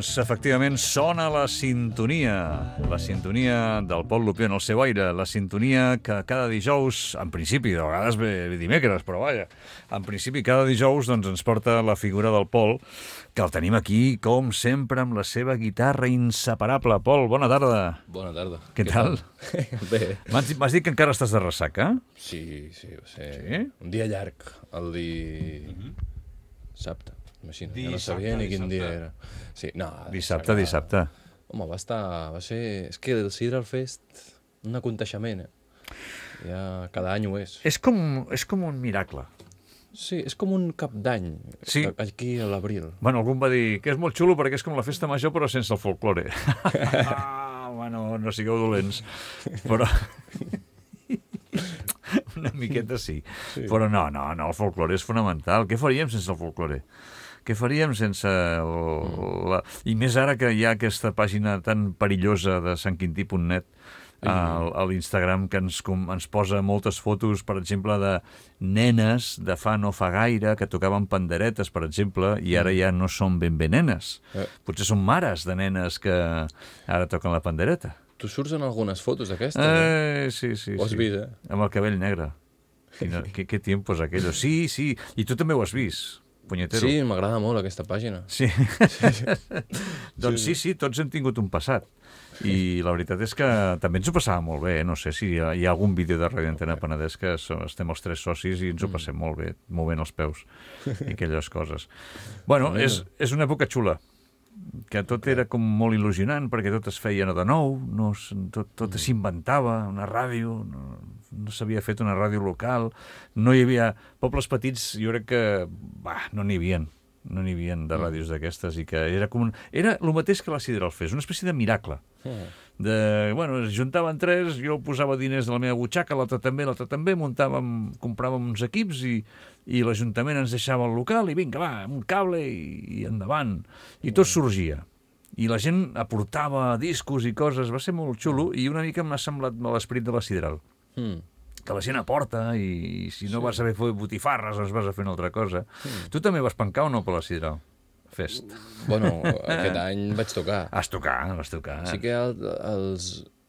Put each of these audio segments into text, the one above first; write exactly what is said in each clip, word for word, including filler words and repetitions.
Doncs, efectivament, sona la sintonia. La sintonia del Pol Lupió en el seu aire. La sintonia que cada dijous, en principi, de vegades ve dimecres, però vaja, en principi cada dijous doncs, ens porta la figura del Pol, que el tenim aquí, com sempre, amb la seva guitarra inseparable. Pol, bona tarda. Bona tarda. Què, Què tal? tal? Bé. M'has dit que encara estàs de ressaca? Sí, sí, va ser sí? un dia llarg, el dissabte. Imagina, ja no sabia ni quin dia era. Sí, no, dissabte, dissabte. Home, va estar... Va ser... És que el Sidral Fest, un aconteixement, eh? Ja cada any ho és. És com, és com un miracle. Sí, és com un cap d'any, sí. Aquí a l'abril. Bueno, algú va dir que és molt xulo perquè és com la festa major però sense el folklore. Ah, bueno, no sigueu dolents. Però... Una miqueta sí. sí. Però no, no, no, el folklore és fonamental. Què faríem sense el folklore? Què faríem sense... El, la... I més ara que hi ha aquesta pàgina tan perillosa de sant quintí punt net a, a l'Instagram que ens, com, ens posa moltes fotos, per exemple, de nenes de fa no fa gaire que tocaven panderetes, per exemple, i ara ja no són ben bé nenes. Potser són mares de nenes que ara toquen la pandereta. Tu surts en algunes fotos d'aquestes, eh? Sí, sí, ho has sí. vist, eh? Amb el cabell negre. Quina, que, que tiempos aquello. Sí, sí, i tu també ho has vist, punyetero. Sí, m'agrada molt aquesta pàgina. Sí. sí, sí. Doncs sí, sí, tots hem tingut un passat. I la veritat és que també ens ho passava molt bé. No sé si hi ha, hi ha algun vídeo de Ràdio Antena Penedès que estem els tres socis i ens ho passem molt bé, movent els peus i aquelles coses. Bueno, és, és una època xula, que tot era com molt il·lusionant perquè tot es feia de nou, no, tot, tot s'inventava, una ràdio, no, no s'havia fet una ràdio local, no hi havia... Pobles petits jo crec que bah, no n'hi havia, no n'hi havia de ràdios d'aquestes i que era com un... Era el mateix que la Sidral Fest, una espècie de miracle. De, bueno, es juntaven tres, jo posava diners de la meva butxaca, l'altre també, l'altre també, muntàvem, compràvem uns equips i, i l'Ajuntament ens deixava el local i vinga, va, un cable i, i endavant. I tot sorgia. I la gent aportava discos i coses, va ser molt xulo i una mica m'ha semblat l'esperit de la Sidral. Mm. Que la gent aporta i, i si no sí. vas saber fer botifarres doncs vas a fer una altra cosa. Mm. Tu també vas pencar o no per la Sidral Fest? Bueno, aquest any vaig tocar. Has tocar, vas tocar. Sí que el, els...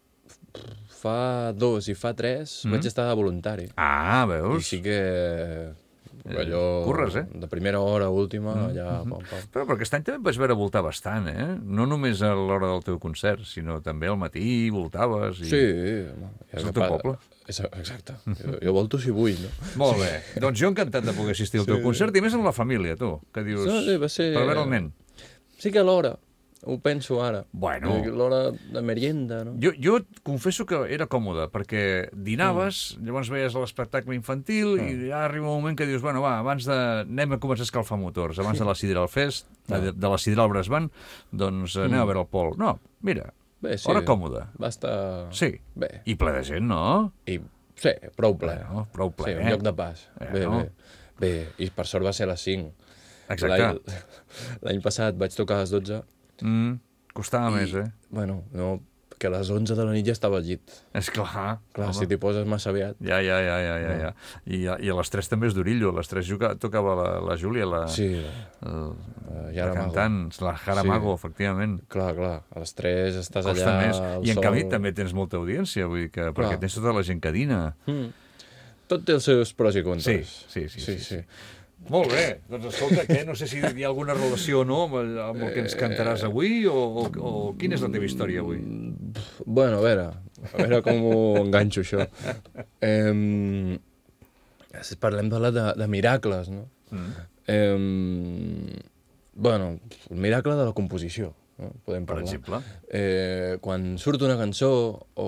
fa dos i fa tres mm. vaig estar de voluntari. Ah, veus? I sí que... allò... Curres, eh? De primera hora a última, mm. allà... Mm-hmm. Pam, pam. Però, però aquest any també et vaig veure voltar bastant, eh? No només a l'hora del teu concert, sinó també al matí voltaves i... Sí. És el teu poble. Exacte. Jo, jo volto si vull, no? Molt bé. Doncs jo encantat de poder assistir al teu sí. concert, i més amb la família, tu, que dius... Sí, sí, va ser... Per veure el nen. Sí que a l'hora, ho penso ara. Bueno... L'hora de merienda, no? Jo, jo et confesso que era còmode, perquè dinaves, mm. llavors veies l'espectacle infantil, mm. i ja arriba un moment que dius, bueno, va, abans de... anem a començar a escalfar motors, abans de la Sidral Fest, mm. de, de la Sidral Brass Band, doncs mm. anem a veure el Pol. No, mira... Bé, sí. Hora còmoda. Va estar... Sí. Bé. I ple de gent, no? I, sí, prou ple. Bueno, prou ple. Sí, un lloc de pas. Eh, bé, no? bé. Bé, i per sort va ser a les cinc. Exacte. L'any passat vaig tocar a les dotze. Mm, costava i, més, eh? Bueno, no, que a les onze de la nit ja estava al llit. És clar. Clar, home. Si t'hi poses massa aviat. Ja, ja, ja, ja, ja. ja. I, I a les tres també és d'Orillo. A les tres juga, tocava la, la Júlia, la, sí. el, uh, la cantant, la Jaramago, sí. efectivament. Clar, clar. A les tres estàs Costa allà... Més. I en sol... canvi també tens molta audiència, vull dir que, perquè tens tota la gent que dina. Mm. Tot té els seus pros i contres. Sí, sí, sí. sí, sí. sí. sí. Molt bé, doncs escolta, què? No sé si hi ha alguna relació o no amb el, amb el que ens cantaràs avui, o, o, o quina és la teva història avui? Bueno, a veure, a veure com ho enganxo, això. Eh, parlem de, la de, de miracles, no? Mm. Eh, bueno, el miracle de la composició, no? Podem parlar. Per exemple? Eh, quan surt una cançó o,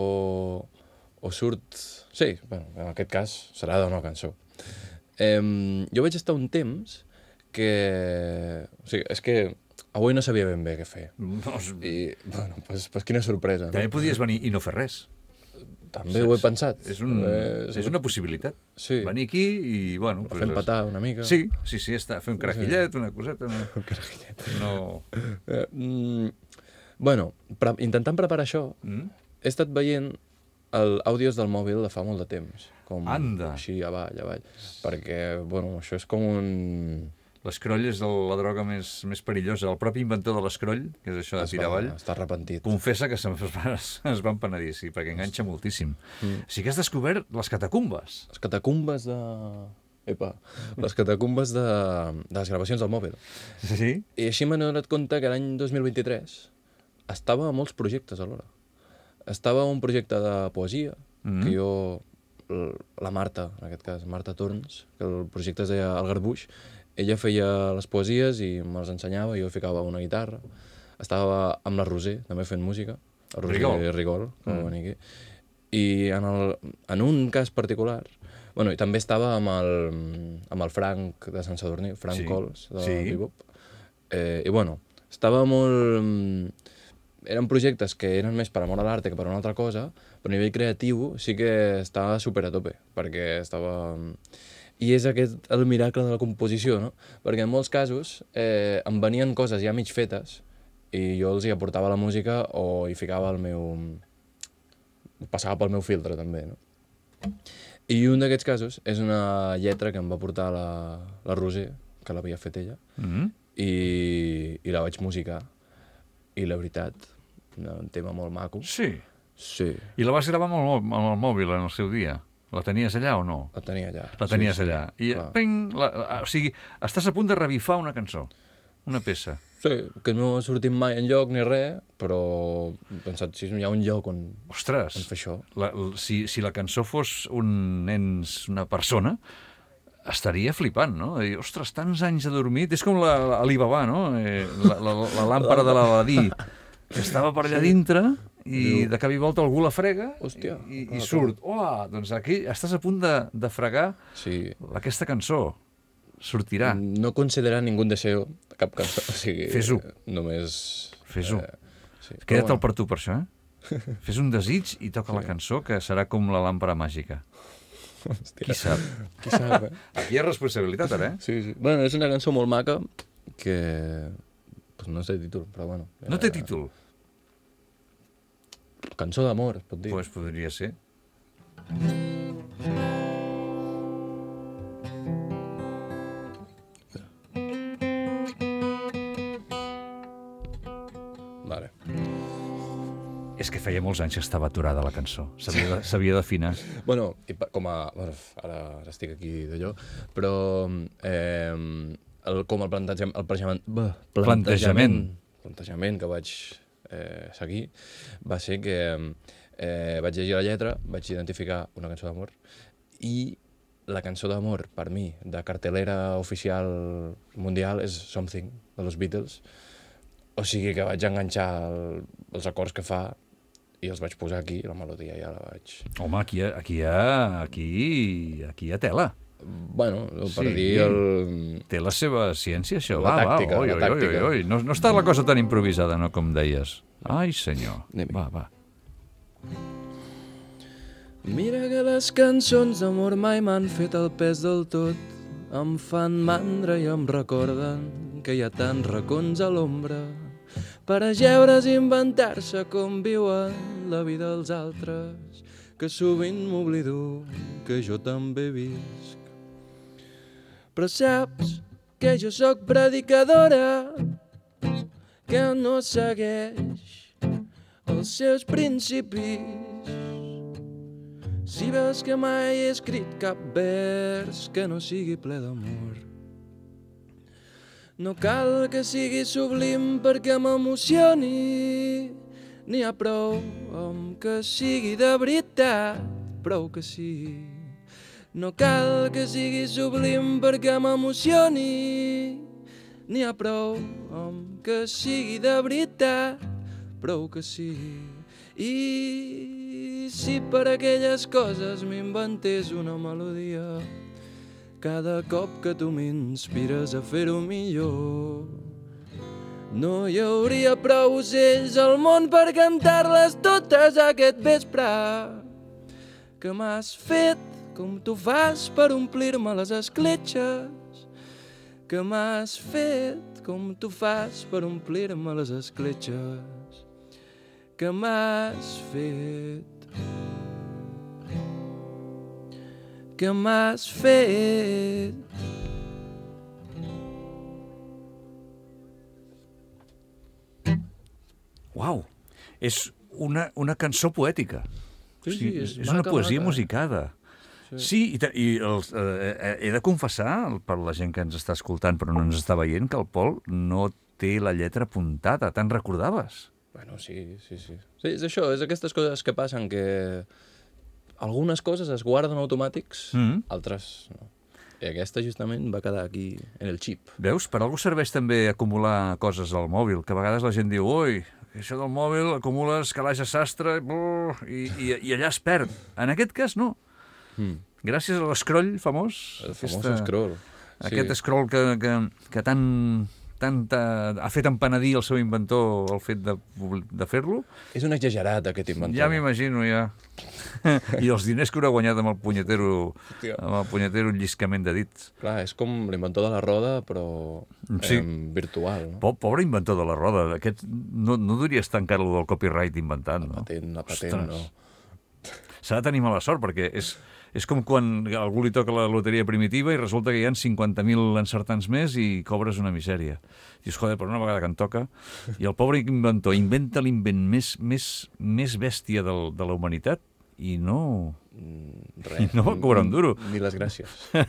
o surt... Sí, bueno, en aquest cas serà d'una cançó. Um, jo vaig estar un temps que... O sigui, és que avui no sabia ben bé què fer. No, I, bueno, pues, pues quina sorpresa. També no? podies venir i no fer res. També Saps? Ho he pensat. És, un, eh, és una possibilitat. Sí. Venir aquí i, bueno... Pues, fer empatar una mica. Sí, sí, sí, està. Fer un carajillet, una coseta... No... Un carajillet. No... Uh, mm, bueno, pre intentant preparar això, mm? he estat veient el àudios del mòbil de fa molt de temps. Com Anda! Així, avall, avall. Perquè, bueno, això és com un... L'escroll és el, la droga més, més perillosa. El propi inventor de l'escroll, que és això de tirar avall, està arrepentit. confessa que se'n va, es van penedir, sí, perquè enganxa moltíssim. Mm. Sí que has descobert les catacumbes. Les catacumbes de... Epa, les catacumbes de, de les gravacions del mòbil. Sí? I així m'he donat compte que l'any dos mil vint-i-tres estava a molts projectes alhora. Estava un projecte de poesia, mm. que jo... La Marta, en aquest cas, Marta Torns, que el projecte es deia El Garbuix, ella feia les poesies i me'ls ensenyava, jo ficava una guitarra. Estava amb la Roser, també fent música, la Roser Rigol, Rigol que mm. va venir aquí. I en, el, en un cas particular, bueno, i també estava amb el, amb el Frank de Sant Sadurní, Frank sí. Cols, de sí. Bebop. Eh, I bueno, estava molt... Eren projectes que eren més per amor a l'art que per una altra cosa, però a nivell creatiu sí que estava super a tope, perquè estava... I és aquest el miracle de la composició, no? Perquè en molts casos eh, em venien coses ja mig fetes i jo els hi aportava la música o hi ficava el meu... passava pel meu filtre, també, no? I un d'aquests casos és una lletra que em va portar la, la Roser, que l'havia fet ella, Mm-hmm. i, i la vaig musicar. I la veritat, un tema molt maco. Sí. Sí. I la vas gravar amb el, amb el mòbil en el seu dia? La tenies allà o no? La tenia allà. La tenies sí, allà. Sí, I, ping, la, o sigui, estàs a punt de revifar una cançó, una peça. Sí, que no ha sortit mai enlloc ni res, però he pensat, si hi ha un lloc on, Ostres, on fer això. La, si, si la cançó fos un nens, una persona, estaria flipant, no? I, ostres, tants anys adormit. És com la, la Alibaba, no? Eh, la, la, la làmpara de l'Aladí, que estava per allà dintre i de cap i volta algú la frega. Hòstia, i, i surt. Oh, doncs aquí estàs a punt de, de fregar sí. aquesta cançó. Sortirà. No considerar ningú deseo cap cançó. O sigui, Fes-ho. Només... Fes-ho. Eh, sí. Queda't bueno. per tu, per això, eh? Fes un desig i toca sí. la cançó, que serà com la làmpara màgica. Hòstia. Qui sap? Qui sap, eh? Aquí hi ha responsabilitat, ara, eh? Sí, sí. Bueno, és una cançó molt maca que... Pues no té títol, però bueno. No té títol? Cançó d'amor, es pot dir. Pues podria ser. Vale. És que feia molts anys que estava aturada la cançó. S'havia d'afinar. Bueno, i com a... Bueno, ara, ara estic aquí d'allò, però eh, el, com el plantejament... El plantejament, plantejament. plantejament que vaig eh, seguir va ser que eh, vaig llegir la lletra, vaig identificar una cançó d'amor i la cançó d'amor, per mi, de cartelera oficial mundial és Something, de los Beatles. O sigui que vaig enganxar el, els acords que fa i els vaig posar aquí, la melodia ja la vaig... Home, aquí hi ha, aquí hi ha, aquí, aquí hi ha tela. Bueno, per Sí. dir el... Té la seva ciència, això. La va, tàctica, va, oi, la oi, tàctica. oi, oi. No, no està la cosa tan improvisada, no, com deies. Ai, senyor. Anem-hi. Va, va. Mira que les cançons d'amor mai m'han fet el pes del tot. Em fan mandra i em recorden que hi ha tants racons a l'ombra per ajeure's i inventar-se com viuen la vida dels altres, que sovint m'oblido que jo també visc. Però saps que jo sóc predicadora, que no segueix els seus principis. Si veus que mai he escrit cap vers que no sigui ple d'amor, no cal que sigui sublim perquè m'emocioni, n'hi ha prou amb que sigui de veritat, prou que sí. No cal que sigui sublim perquè m'emocioni, n'hi ha prou amb que sigui de veritat, prou que sí. I si per aquelles coses m'inventés una melodia, cada cop que tu m'inspires a fer-ho millor, no hi hauria prou ocells al món per cantar-les totes aquest vespre, que m'has fet com tu fas per omplir-me les escletxes, que m'has fet com tu fas per omplir-me les escletxes, que m'has fet, que m'has fet. Uau! És una, una cançó poètica. Sí, O sigui, sí, és, és és una maca, poesia maca, eh? musicada. Sí. Sí, i, te- i els, eh, he de confessar, per la gent que ens està escoltant però no ens està veient, que el Pol no té la lletra apuntada. Te'n recordaves? Bueno, sí, sí, sí. Sí, és això, és aquestes coses que passen que algunes coses es guarden automàtics, Mm. altres no. I aquesta justament va quedar aquí en el xip. Veus? Per algú serveix també acumular coses al mòbil, que a vegades la gent diu ui, això del mòbil acumules calaix de sastre brrr, i, i, i allà es perd. En aquest cas no. Mm. Gràcies a l'escroll famós. El famós aquesta- scroll. Aquest scroll que, que, que tant, tant ha, ha fet empenedir el seu inventor el fet de, publi- de fer-lo. És un exagerat, aquest inventor. Ja m'imagino, ja. I els diners que haurà guanyat amb el punyetero, Hòstia. amb el punyetero lliscament de dits. Clar, és com l'inventor de la roda, però Sí. eh, virtual, no? Po- Pobre inventor de la roda. Aquest no, no duria estar encara el del copyright inventat, no? Patent, la patent, Ostres. no. S'ha de tenir mala sort, perquè és, és com quan a algú li toca la loteria primitiva i resulta que hi ha cinquanta mil encertants més i cobres una misèria. Dius, joder, per una vegada que em toca. I el pobre inventor inventa l'invent més, més, més bèstia del, de la humanitat i no... Mm, res. I no va cobrar un duro. Ni les gràcies.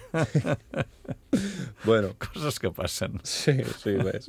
Bueno, Coses que passen. sí, sí, res.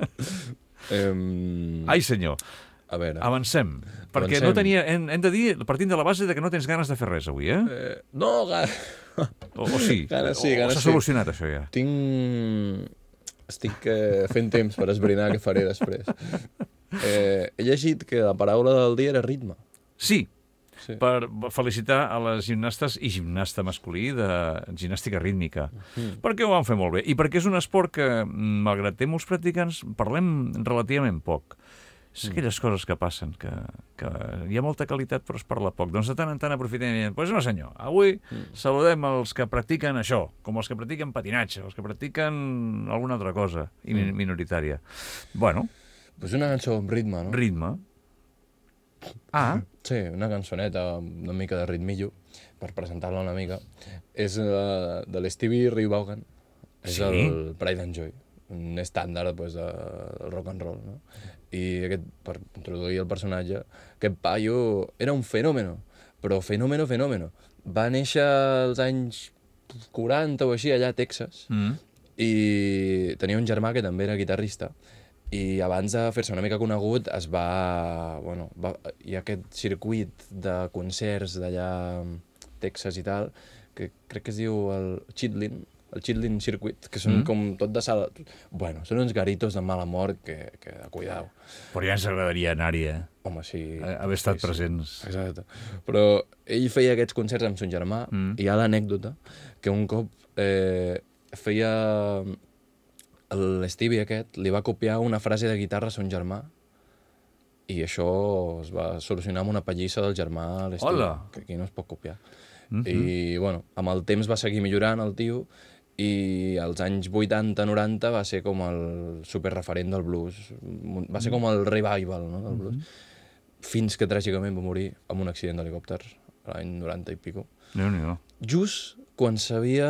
Um, Ai, senyor, a veure. avancem. Perquè Avancem. no tenia... Hem, hem de dir, partint de la base de que no tens ganes de fer res avui, eh? Eh, no, ga... O, o sí? Ganes sí, o, ganes o s'ha sí. solucionat, això, ja? tinc... Estic eh, fent temps per esbrinar què faré després. Eh, he llegit que la paraula del dia era ritme. Sí, Sí. per felicitar a les gimnastes i gimnasta masculí de gimnàstica rítmica, Mm. perquè ho van fer molt bé i perquè és un esport que, malgrat té molts practicants, parlem relativament poc. És aquelles coses que passen, que, que hi ha molta qualitat però es parla poc. Doncs de tant en tant aprofitem i diem, pues no senyor, avui saludem els que practiquen això, com els que practiquen patinatge, els que practiquen alguna altra cosa i min- minoritària. Bueno, Pues una cançó amb ritme, no? ritme. Ah, Sí, una cançoneta amb una mica de ritmillo, per presentar-la una mica. És uh, de l'Stevie Ray Vaughan. És Sí? el Pride and Joy, un estàndard pues, de rock and roll, no? I aquest, per introduir el personatge, aquest paio era un fenòmeno, però fenòmeno, fenòmeno. Va néixer als anys quaranta o així, allà a Texas, mm. i tenia un germà que també era guitarrista, i abans de fer-se una mica conegut es va... Bueno, va, hi ha aquest circuit de concerts d'allà a Texas i tal, que crec que es diu el Chitlin, el Chitlin Circuit, que són Mm. com tot de sala... Bueno, són uns garitos de mala mort que, que de cuidao. Però ja ens agradaria anar-hi, eh? Home, sí... Haver estat sí, sí. presents. Exacte. Però ell feia aquests concerts amb son germà, Mm. i hi ha l'anècdota que un cop eh, feia... L'Stevie aquest li va copiar una frase de guitarra a son germà i això es va solucionar amb una pallissa del germà a l'Stevie, Hola! que aquí no es pot copiar. Mhm. I, bueno, amb el temps va seguir millorant el tio i als anys vuitanta noranta va ser com el superreferent del blues. Va ser com el revival, no, del blues. Fins que tràgicament va morir amb un accident d'helicòpter l'any noranta i pico. Déu-n'hi-do. Just quan sabia...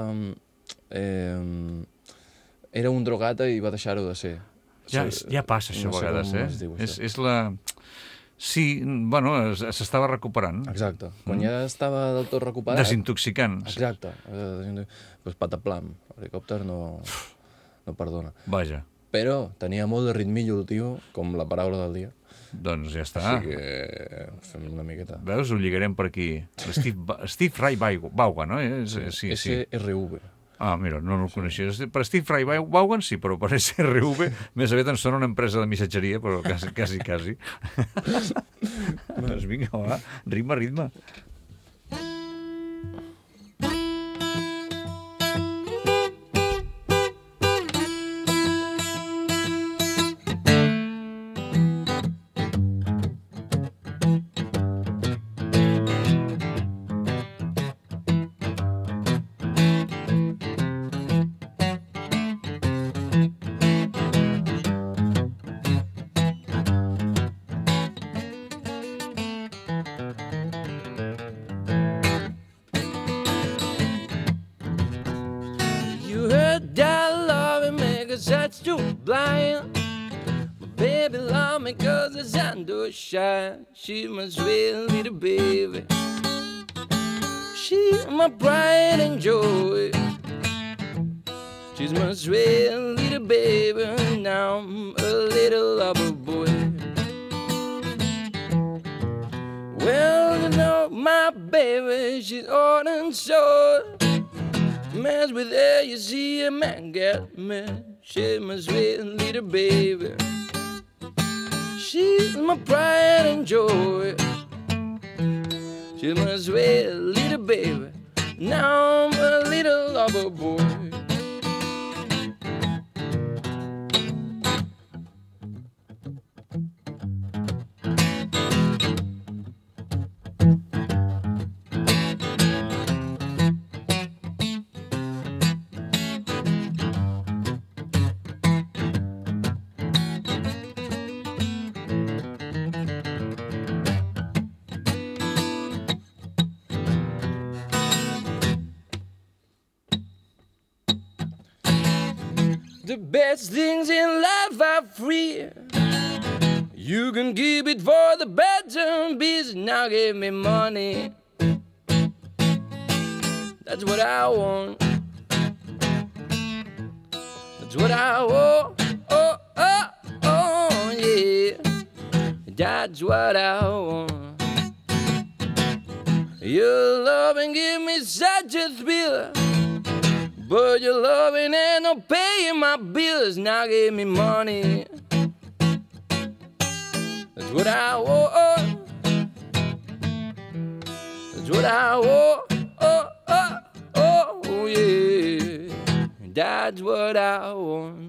Eh, era un drogata i va deixar-ho de ser. Ja, Sí, ja passa això no a sé vegades, com eh? es diu, és, això. és la... Sí, bueno, es- s'estava recuperant. Exacte. Quan ja estava del tot recuperat... Desintoxicant. Exacte. Eh, Pues pataplam. L'helicòpter no, no perdona. Vaja, Però tenia molt de ritmillo el tio, com la paraula del dia. doncs ja està. Així que fem una miqueta. Veus? Ho lligarem per aquí. Steve, Ba- Steve Ray Vaughan, no? És, sí, sí. S R V. Ah, mira, no, no el coneixia. Per Steve Ray Vaughan sí, però per S R V més aviat ens sona una empresa de missatgeria, però quasi, quasi, quasi. Doncs vinga, va, ritme, ritme. You heard that loving me cause that's too blind. But baby, love me me 'cause the sun does shine. She's my sweet little baby. She's my pride and joy. She's my sweet little baby. Now I'm a little lover boy. Well, you know my baby, she's old and short. Mess with her, you see a man get mad. She's my sweet little baby. She's my pride and joy. She's my sweet little baby. Now I'm a little lover boy. The best things in life are free. You can keep it for the better bees. Now give me money. That's what I want. That's what I want. Oh, oh, oh, yeah. That's what I want. Your love and give me such a thrill. But your loving ain't no paying my bills. Now give me money. That's what I want. That's what I want. Oh, oh, oh, yeah. That's what I want.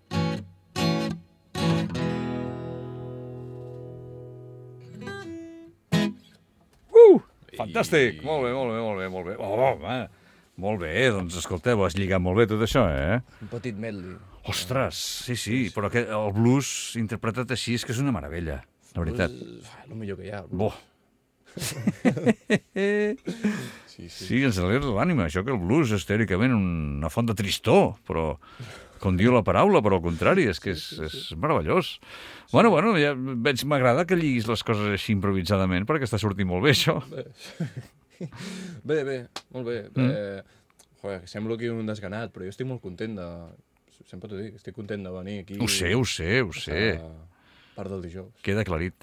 Uh! Fantàstic! Molt bé, molt bé, molt bé, molt bé. Oh, home! Molt bé, doncs escolta, ho has lligat molt bé tot això, eh? Un petit medley. Ostres, sí, sí, però que el blues interpretat així és que és una meravella, la veritat. És el millor que hi ha. Bo. Sí, sí. Sí, ens alegra l'ànima, això que el blues és teòricament una font de tristor, però com diu la paraula, però al contrari, és que és, és meravellós. Bueno, bueno, ja veig, m'agrada que lliguis les coses així improvisadament, perquè està sortint molt bé, això. Bé, bé, molt bé. Mm. Eh, joder, semblo aquí un desganat, però jo estic molt content de... Sempre t'ho dic, estic content de venir aquí. Ho sé, ho sé, ho sé. Part del dijous. Queda aclarit.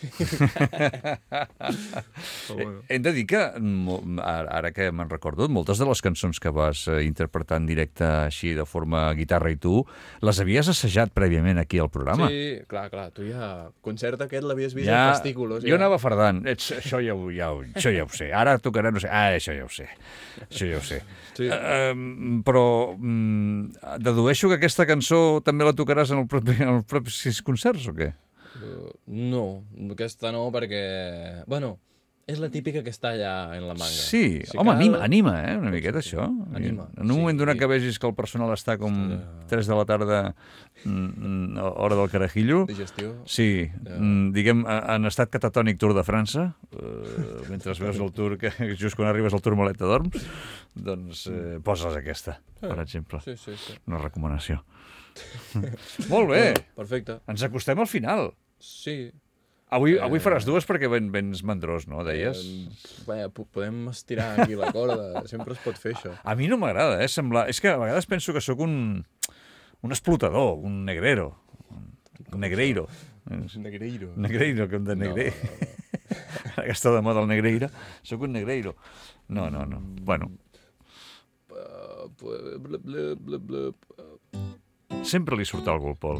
Bueno. Hem de dir que, ara que me'n recordo, moltes de les cançons que vas interpretar en directe així de forma guitarra i tu, les havies assajat prèviament aquí al programa. Sí, clar, clar, tu ja... Concert aquest l'havies vist ja, en fastículos. Jo ja. anava fardant, Ets, això, ja ho, ja, ho, això ja ho sé, ara tocarà, no sé, ah, això ja ho sé, això ja ho sé. Sí. Uh, però um, dedueixo que aquesta cançó també la tocaràs en, el propi, en els propis concerts o què? Uh, no, aquesta no, perquè... Bueno, és la típica que està allà en la manga. Sí, si home, cal... anima, anima, eh, una miqueta, sí, això. Anima. En un sí, moment donat sí. que vegis que el personal està com Està... tres de la tarda, mm, hora del carajillo. Digestió. Sí, ja. mm, diguem, en estat catatònic Tour de França, eh, mentre veus el Tour, que just quan arribes al Tourmalet te dorms, doncs eh, poses aquesta, per exemple. Sí, sí, sí. Una recomanació. Molt bé. Bueno, perfecte. Ens acostem al final. Sí. Avui, Eh, avui faràs dues perquè ven, vens mandrós, no, deies? Eh, bé, podem estirar aquí la corda, sempre es pot fer això. A mi no m'agrada, eh, semblar... És que a vegades penso que sóc un, un explotador, un negrero, un negreiro. Negreiro. Negreiro, com de negre. No, no, no. Ara que està de moda el negreira, sóc un negreiro. No, no, no. Bueno. Uh, bla, bla, bla, bla, bla. Sempre li surt algú al Pol.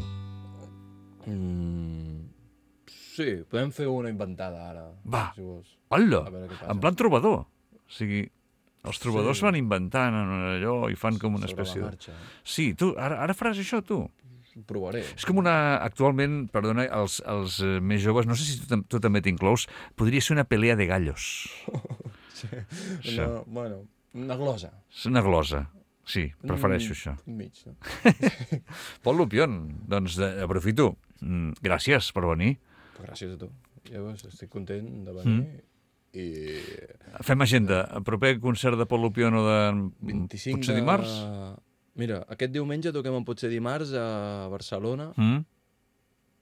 Mm, sí, podem fer una inventada ara. Va, si vols. hola, A veure què passa. en plan trobador. O sigui, els trobadors Sí. van inventant allò i fan com una Sobre espècie la de... marxa. Sí, tu, ara, ara faràs això, tu. Ho provaré. És com una... Actualment, perdona, els, els eh, més joves, no sé si tu, tam- tu també t'inclous, podria ser una pelea de gallos. Sí. Això. No, bueno, una glosa. És una glosa. Sí, prefereixo Mm, això. Un mig, no? Pol Lupion, doncs de, aprofito. Mm, gràcies per venir. Però gràcies a tu. Ja veus, estic content de venir. Mm. I... Fem agenda. El proper concert de Pol Lupion o de... vint-i-cinc Potser de... dimarts? Mira, aquest diumenge toquem en Potser dimarts a Barcelona. Mm?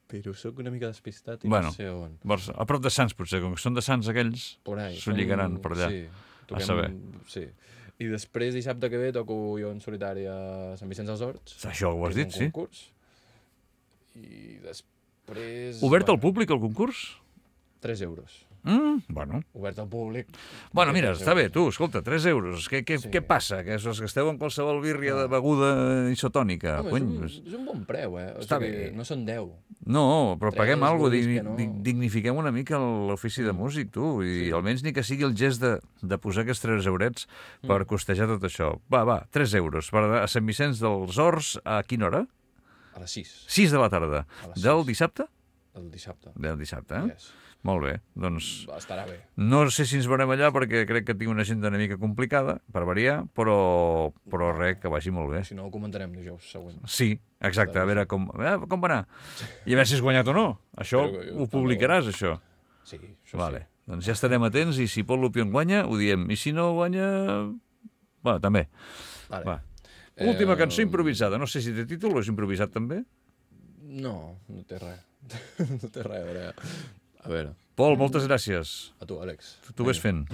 Però sóc una mica despistat i Bueno, no sé on. Vols, a prop de Sants, potser, com que són de Sants aquells, Por ahí. s'ho lligaran per allà. Sí, A saber. Sí. I després, dissabte que ve, toco jo en solitari a Sant Vicenç dels Horts. Això ho has dit, sí. Un concurs. I després... Obert al públic, el concurs? tres euros. Mm, bueno. Obert al públic. Bueno, mira, tres està bé, euros. tu, escolta, tres euros. Què, què, Sí. què passa? Que us gasteu en qualsevol birria de beguda isotònica? Home, Cony, és, doncs- un, és un bon preu, eh? O Està sigui, bé. no són deu. No, però Tres, paguem alguna cosa, vulguis que no. dignifiquem una mica l'ofici de músic, tu, i Sí. almenys ni que sigui el gest de, de posar aquests tres eurets per Mm. costejar tot això. Va, va, tres euros. Per a Sant Vicenç dels Horts, a quina hora? A les sis, sis de la tarda. A les Del sis. dissabte? el dissabte. Del dissabte, eh? Yes. Molt bé, doncs Estarà bé. no sé si ens veurem allà perquè crec que tinc una agenda una mica complicada, per variar, però, però res, que vagi molt bé. Si no, ho comentarem dijous següent. Sí, exacte, a veure com, eh, com va anar. I a veure si has guanyat o no. Això Però jo- ho publicaràs, això. Sí, això Vale. Doncs ja estarem atents i si Pol Lupion guanya, ho diem. I si no guanya... Bueno, també. sí. Vale. Va. Última Eh, cançó improvisada. No sé si té títol o és improvisat també. No, no té res. no té res, a veure. A veure, Pol, moltes gràcies. a tu, Àlex. Tu ho ves fent.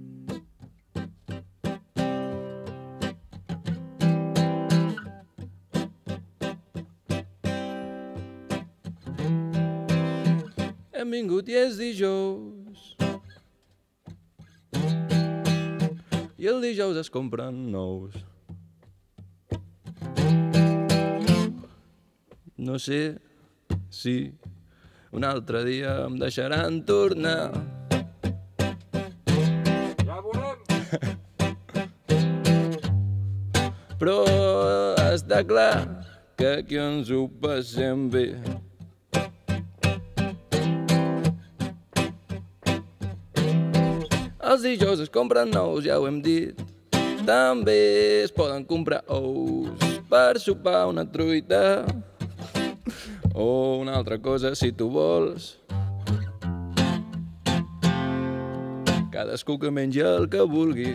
Hem vingut i és dijous. I el dijous es compren nous. No sé si un altre dia em deixaran tornar. Ja veurem. Però està clar que aquí ens ho passem bé. Els dijous es compren nous, ja ho hem dit. També es poden comprar ous per sopar una truita o una altra cosa si tu vols. Cadascú que mengi el que vulgui.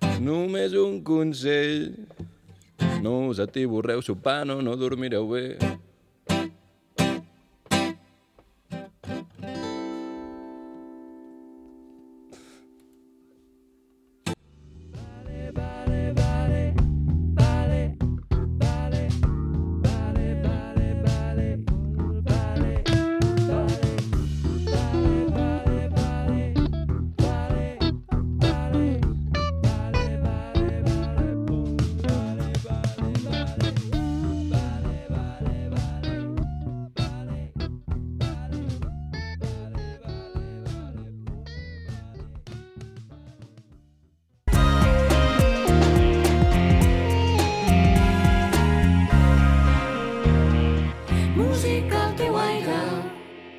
Només un consell: no us atiborreu sopant o no dormireu bé.